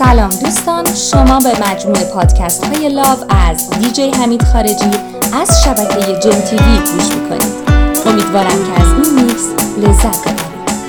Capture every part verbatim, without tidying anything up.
سلام دوستان، شما به مجموعه پادکست های لاو از دیجی حمید خارجی از شبکه جن تیوی گوش میکنید. امیدوارم که از این میکس لذت ببرید.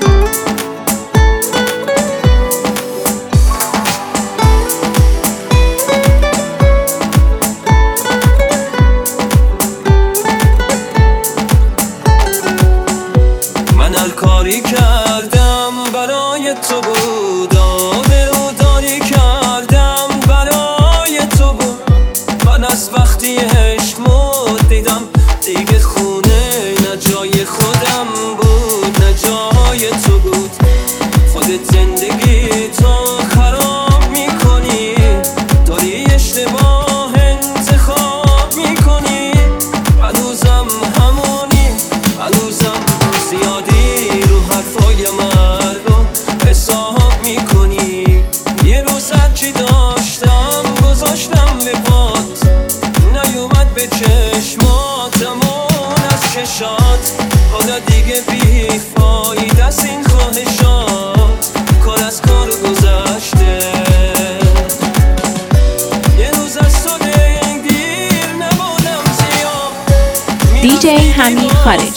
من هر کاری کردم برای تو بود، آبرو داری کردم برای تو بود. من از وقتی عشق دیدم دیگه خونه نه جای خودم بود نه جای تو بود. خودت زندگی تو خراب میکنی، داری اشتباه انتخاب میکنی. هنوزم همونی، هنوزم زیادی رو حرفای مردم حساب میکنی. یه روز هرچی داشتم گذاشتم لبات، نیومد به چشماتمون از چشات. حالا دیگه بی فایده است این خواهشات، کار از کار گذشته. یه روز از تو دلگیر نبودم زیاد، دیجی حمید خارجی.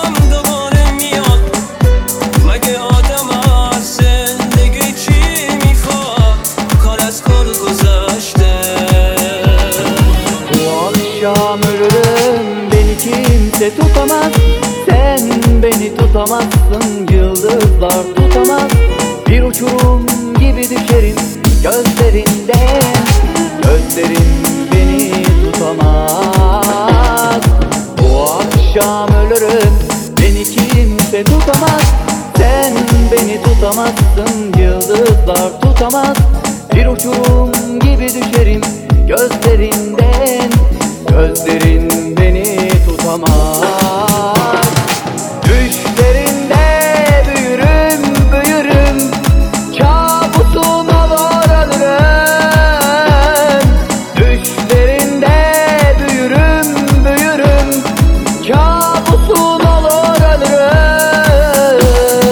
Kimse tutamaz, sen beni tutamazsın, yıldızlar tutamaz. Bir uçurum gibi düşerim gözlerinden, gözlerin beni tutamaz. Bu akşam ölürüm, beni kimse tutamaz, sen beni tutamazsın, yıldızlar tutamaz. Bir uçurum gibi düşerim gözlerinden, gözlerin beni tutamaz. Düşlerinde büyürüm, büyürüm, kabusun olur ölürüm. Düşlerinde büyürüm, büyürüm, kabusun olur ölürüm.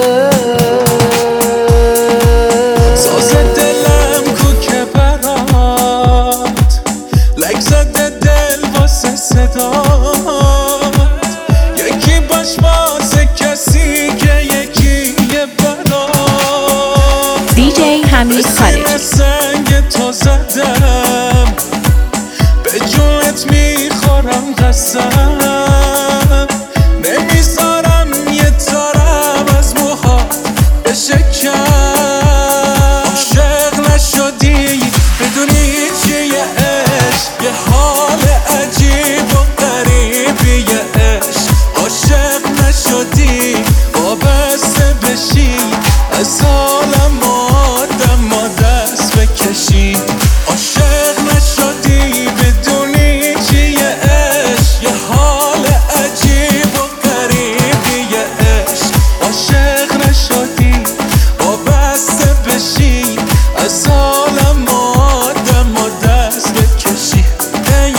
ساز دلم کو که برات، لک زده دل واسه صدات. یکی باش واسه کسی که یکی یه برات. دیجی حمید خارجی. سنگ تو زدم، به جونت میخورم قسم. نمیذارم یه تارم از موهات بشکم. عاشق نشدی بدونی چیه عشق، یه حال عجیب و غریبیه عشق. عاشق نشدی وابسته بشی، از عالم آدم ما دست بکشی. عاشق نشدی بدونی چیه عشق، یه حال عجیب و غریبیه عشق. عاشق نشدی وابسته بشی، از عالم آدم ما دست بکشی. ای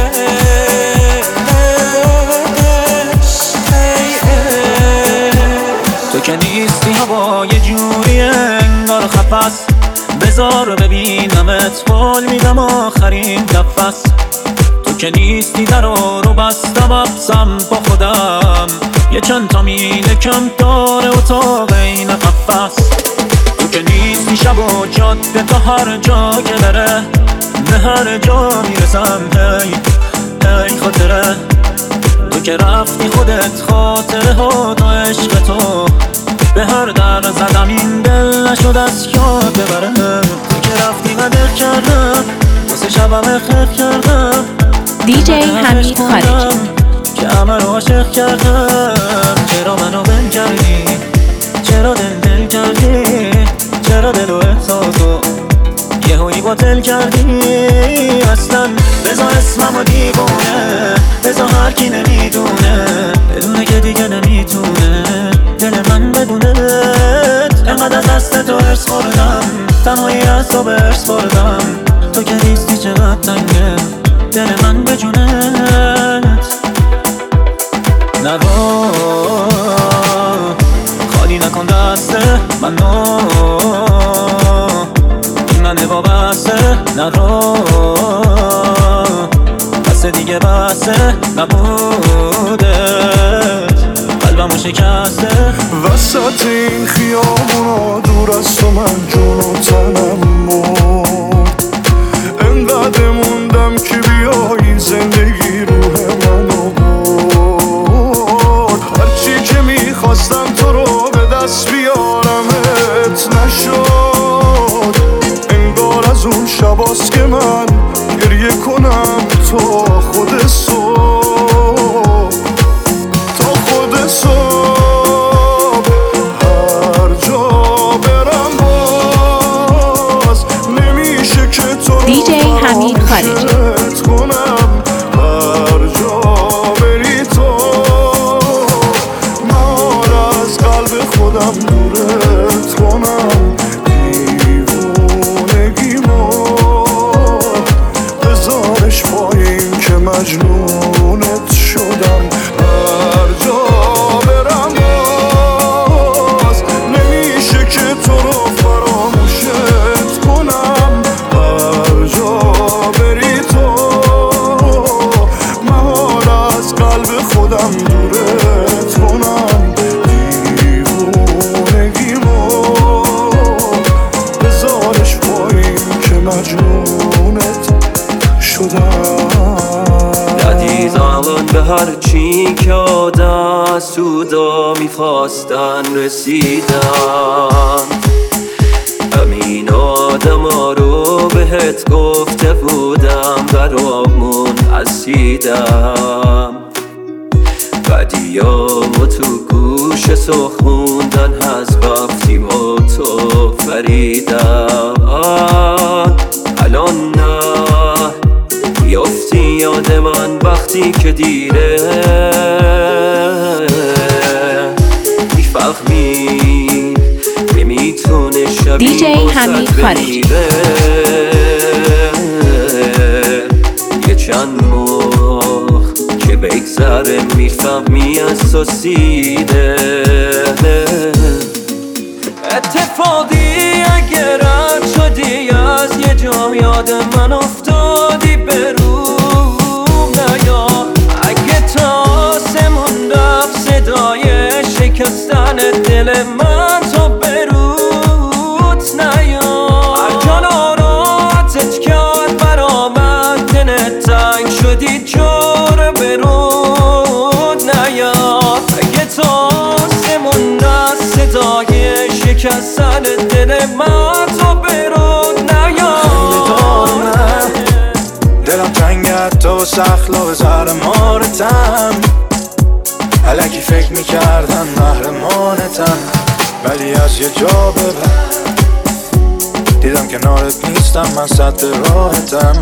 تو که نیستی هوا یه جوری انگار خفص، بذار ببینمت قول میدم آخرین نفس. تو که نیستی درو رو بستم افسم با خودم، یه چند تا میله کم داره اتاق این قفص. تو که نیستی شب و جاده تا هر جا که بره، به هر جا میرسم هی هی خاطره. تو که رفتی خودت خاطره ها تا عشق تو، به هر در زدم این دل نشد از یاد ببره. تو که رفتی قدر کردم، واسه شبم خیر کردم. دیجی حمید خارجی. که همه رو عاشق کردم. چرا منو بن کردی، چرا دل دل کردی، چرا دل و احساسو یه هایی باطل کردی. اصلا بذار اسمم دیوونه، بذار هر کی نمیدونه، بدونه که دیگه نمیتونه دل من بدونت. انقدر از دست تو ارس خوردم، تنهایی از تو به ارس بردم. تو که نیستی چقدر تنگه دل من به جونت. نرو خالی نکن دست منو، این منه با نرو بس دیگه بسه نبوده قلبمو شکسته وسط این خیابونا دور از تو من جون و تنم مرد انقدر موندم که بیایی زندگی روح منو برد هرچی که میخواستم تو رو به دست بیارمت نشد انگار از اون شباست که من گریه کنم تا خود صبح تا خود صبح هر جا برم باز نمیشه که تو رو دی جی حمید خارجی کنم هر جا بری تو من از قلب خودم دورت کنم دیوونگیمو بذارش پای این که مجنونت شدم هر جا برم باز نمیشه که تو رو فراموشت کنم هر جا بری تو من از قلب خودم دورت کنم دیوونگیمو بذارش پای این که مجنونت شدم عزیزان به هر چی که آدم سودا میخواستن رسیدن همین آدم ها رو بهت گفته بودم برامون اسیدم بدیامو تو گوش سخوندن از وقتی با تو فریدم الان نه بیافتی یاد من وقتی که دیره میفهمی نمیتونه شبیه دی جی حمید خارجی یه چند ماه که بگذره میفهمی از تو سیده اتفاقی اگر رد شدی از یه جا یاد من افتادی بروم نیا اگه تا آسمون رفت صدای شکستن دل من تو برود نیا هر جا ناراحتت کرد برا من دلت تنگ شدی جور برود نیا اگه تا آسمون رفت صدای شکستن دل من تو برود نیا دلم تنگت تو سخلا به زهر مارتم الکی فکر میکردم محرمانتم ولی از یه جا ببر دیدم کنارت نیستم من سد راحتم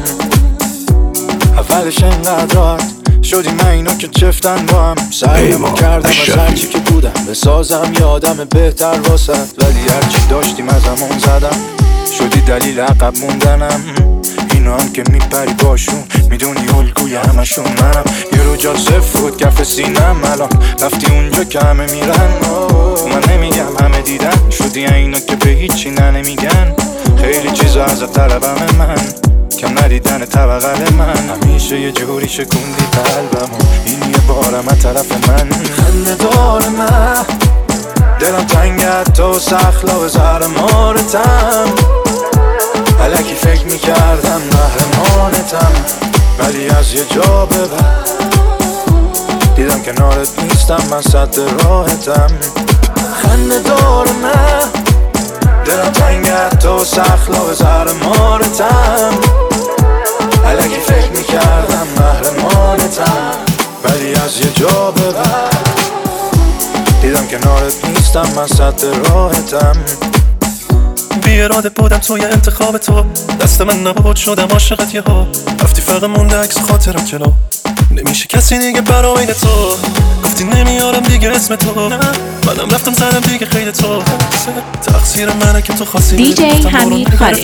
اولش انقدر راحت شدی من اینو که چفتن با هم سعیمو کردم از هرچی که بودم بسازم یادم بهتر واسد ولی هرچی داشتیم از همون زدم شدی دلیل عقب موندنم اینو هم که میپری باشون میدونی الگوی همشون منم یه رو جا صفر بود کف سینم الان رفتی اونجا که همه میرن من نمیگم همه دیدن شدی اینو که به هیچی نه نمیگن خیلی چیزا از طلبم من کم ندیدن طبقل من همیشه یه جوری شکوندی قلبم این یه بارم از طرف من خنده دار من دلم تنگت تو سخلا به زهر مارتم الکی فکر میکردم محرمانتم ولی از یه جا ببر دیدم کنارت نیستم من سد راحتم خنده دار من دلم تنگت تو سخلا به زهر مارتم الکی فکر میکردم محرمانتم ولی از یه جا ببر دیدم کنارت نیستم من سد راحتم بی اراده بودم توی انتخاب تو دست من نبود شدم عاشقت یه ها رفتی فقط مونده عکس خاطرم جلو نمیشه کسی دیگه برا بین تو گفتی نمیارم دیگه اسم تو نه منم رفتم زدم دیگه خیلی تو تقصیر منه که تو خواستی دی جی حمید خارجی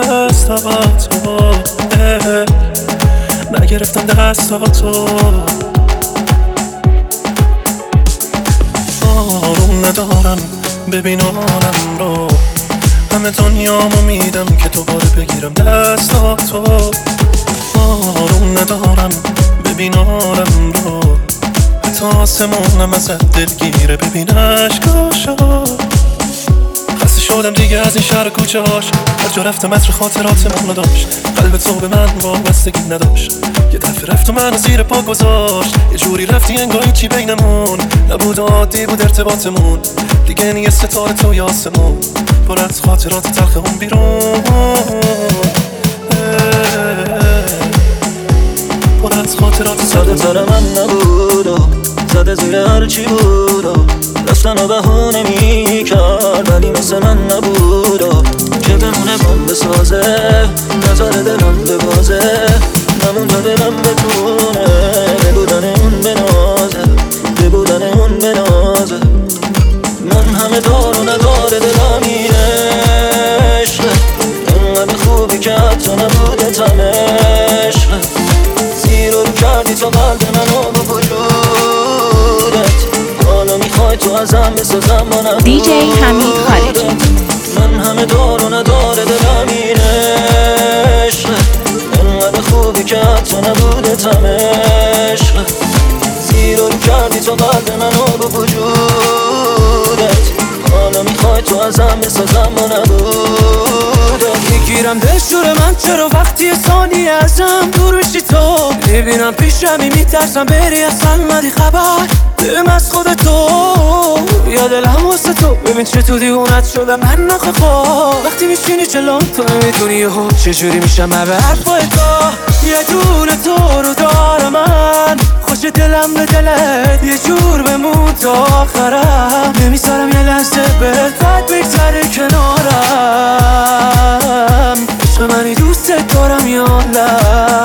نگرفتم دستاتو آروم ندارم ببین آنم رو همه دنیامو میدم که دوباره بگیرم دستاتو. آروم ندارم ببین آرم رو، حتی آسمونم ازت دلگیره ببین عشقاشو. خسته شدم دیگه از این شهر کوچه هاش، هر جا رفتم عطر خاطراتمون رو داشت. قلب تو به من وابستگی نداشت، یه دفعه رفت و منو زیر پا گذاشت. یه جوری رفتی انگار چی بینمون نبود، عادی بود ارتباطمون. دیگه نیه ستاره توی آسمون، پر از خاطرات تلخ اون بیرون، پر از خاطرات ساده تر من نبود، زده زیر هرچی بود، رفتن و بهونه میکرد ولی مثل من نبود. که بمونه بام بسازه، نظر دلم ببازه، نمون تا دلم بتونه ببودن اون بنازه، ببودن اون بنازه. من همه دار و نداره دلم این عشقه، انقدر خوبی که حتی نبوده تم عشقه. زیر رو کردی تا قلب منو با وجودت، حالا میخوای تو ازم بسازم با نبودت. دی جی حمید خارجی. من همه دار و نداره دلم این عشقه، انقدر خوبی که حتی نبوده تم عشقه. زیر رو کردی تا قلب منو با وجودت، حالا میخوای تو ازم بسازم با نبودت. میگیرم دلشور من چرا وقتی ثانیه ازم دور میشی تو، میبینم پیشمی میترسم بری اصلا ندی خبر دلم از خود تو. یا دلم واسه تو ببین چه تو دیوونت شده من نخه خواه. وقتی میشینی چلون تو نمیدونی ها چجوری میشم من به حرفای تو. یه دونه تو رو دارم من، خوش دلم به دلت یه جور بمون تا آخرم. نمیذارم یه لحظه بهت بد بگذره کنارم. عشق منی دوست دارم یا نه،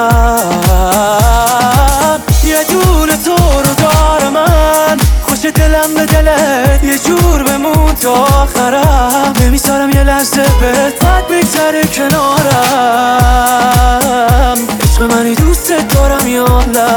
یه دونه تو رو دارم من، خوش دلم به دلت یه جور بمون تا آخرم. نمیذارم یه لحظه بهت بد بگذره کنارم. عشق منی دوست دارم یا نه.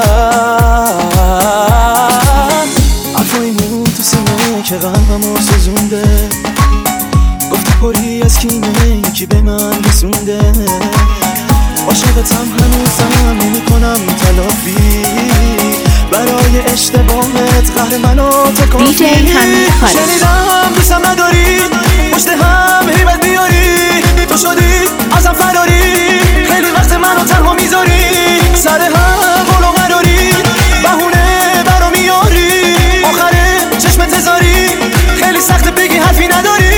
حرفایی مون تو سینه که قلبمو سوزونده، گفتی پری از کینه یکی به من رسونده. عاشقتم هنوزم نمی کنم تلافی، برای اشتباهت قهر منو تکافی. دی جی حمید خارجی. شنیدم دوستم نداری، پشت هم هیبت بیاری، تو شدی ازم فراری، خیلی وقت منو تنها میذاری، سر هم بلو قراری، بهونه برا میاری، آخره چشم تزاری، خیلی سخت بگی حرفی نداری.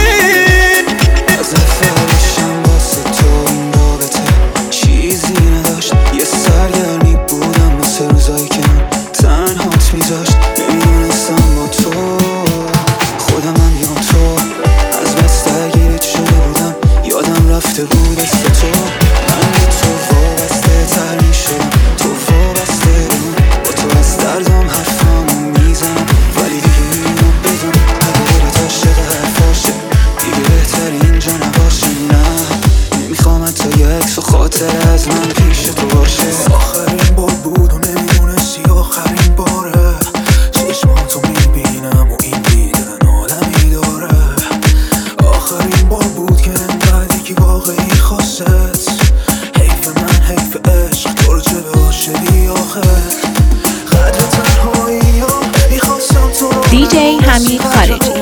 دی جی حمید خارجی.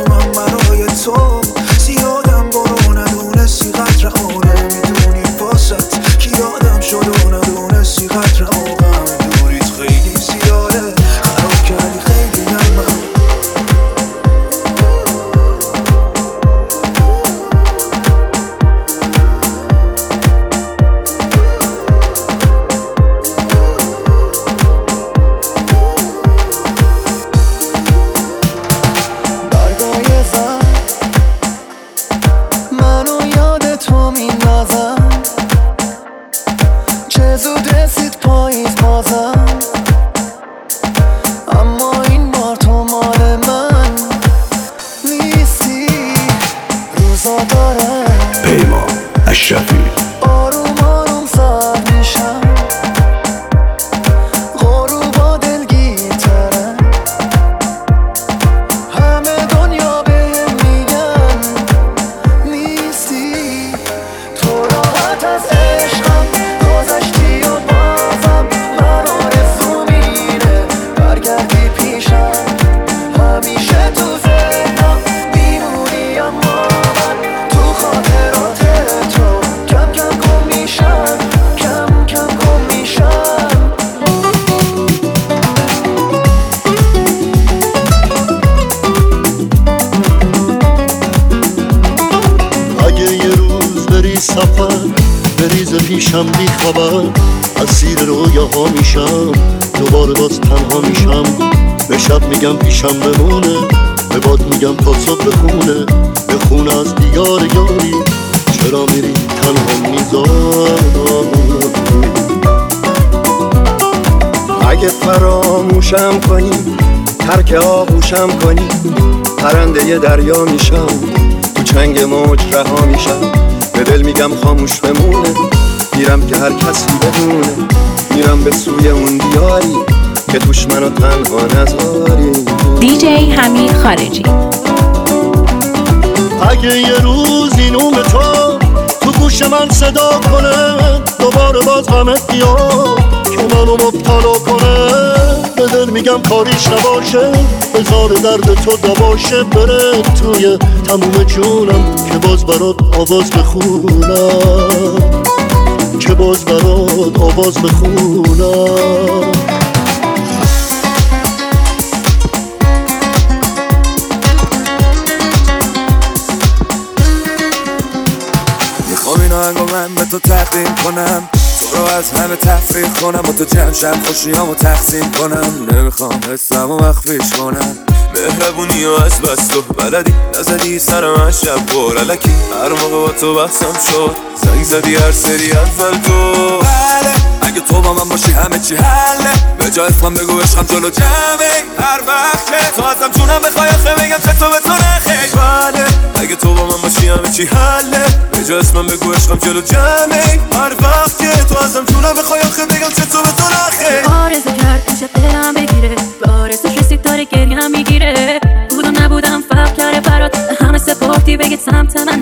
سفر بریز پیشم بی خبر، اسیر رویاها میشم، دوباره باز تنها میشم. به شب میگم پیشم بمونه، به باد میگم تا صبح بخونه، بخونه از دیار یاری، چرا میری تنها میذاری. اگه فراموشم کنی، ترک آغوشم کنی، پرنده ی دریا میشم، تو چنگ موج رها میشم. به دل میگم خاموش بمونه، میرم که هر کسی بدونه، میرم به سوی اون دیاری که توش منو تنها نذاری. دیجی حمید خارجی. اگه یه روزی نوم تو تو گوش من صدا کنه، دوباره باز غمت بیاد که منو مبتلا کنه، به دل میگم کاریش نباشه، بذار درد تو دواشه، بره توی تموم جونم که باز برات آواز بخونم، که باز برات آواز بخونم. میخوام این آهنگو من به تو تقدیم کنم، تو رو از همه تفریح کنم، با تو جمع شم خوشیامو تقسیم کنم. نمیخوام حسمو مخفیش کنم، مهربونی و از بس تو بلدی، نزدی سر من شب قرالکی، هر موقع با تو بحثم شد، زنگ زدی هر سری اول تو. بله اگه تو با من باشی همه چی حله، به جای اسمم بگو عشقم جلو جمعه، هر وقت که تو ازم جونم بخوای آخه بگم چه تو به تو نخیش. بله اگه تو با من باشی همه چی حله، به جای اسمم بگو عشقم جلو جمعه، هر وقت که تو ازم جونم بخوای آخه بگم چه تو به تو نخیش. آرزو کرد امشب دلم بگیره، به آرزوش رسید داره گریم میگیره، بودم نبودم فرق کرده برات، همه سپردی بگید سمت من.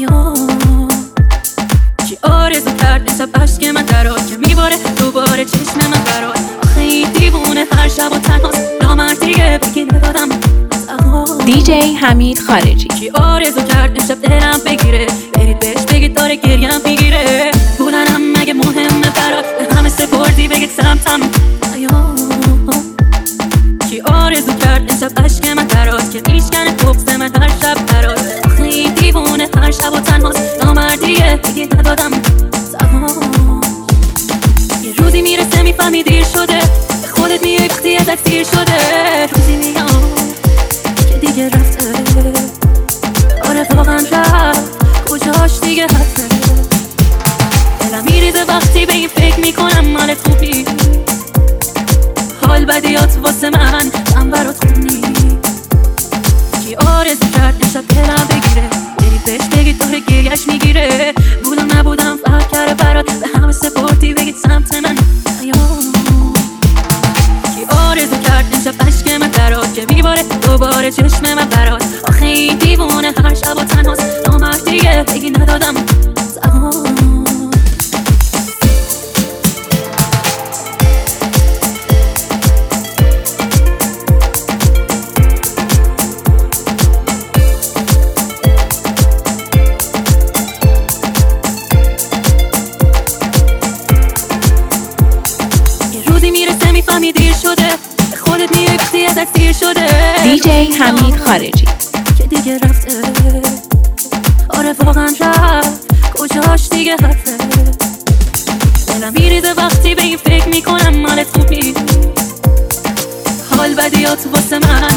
چی آرزو کرد امشب عشق من درات، که میباره دوباره چشم من برات. آخه این دیوونه هر شب و تنهاست، نامردیه بگید ندادم. دیجی حمید خارجی. چی آرزو کرد امشب دلم بگیره، برید بهش بگید داره گریم میگیره، بودنم مگه مهمه برات، همه سپردی بگید سمتم. چی آرزو کرد امشب عشق من درات، که میشکنه بغض من هر شب برات. آخه این دیوونه هر شب و تنهاست، نامردیه بگید ندادم. یه روزی میرسه میفهمی دیر شده، به خودت میای وقتی ازت سیر شده، روزی میگم که دیگه رفته، آره واقعا رفت، کجاش دیگه حفته. دلم میریزه وقتی به این فکر میکنم مالت خوب نیست، حال بدیات واسه من من برات خوب نیست. کی آرزو کرد امشب دلم بگیره، برید بهش بگید داره گریش میگیره، بودم نبودم فرق کرده برات، به همه سپردی بگید سمت من. کی آرزو کرد امشب عشق من درات، که میباره دوباره چشم من برات. آخه این دیوونه هر شب و تنهاست، نامردیه بگید ندادم. دیجی حمید خارجی. که دیگه رفته، آره واقعا رفت، کجاش دیگه حرفه. دلم میریزه وقتی به این فکر میکنم مالت خوب نیست، حال بدیات واسه من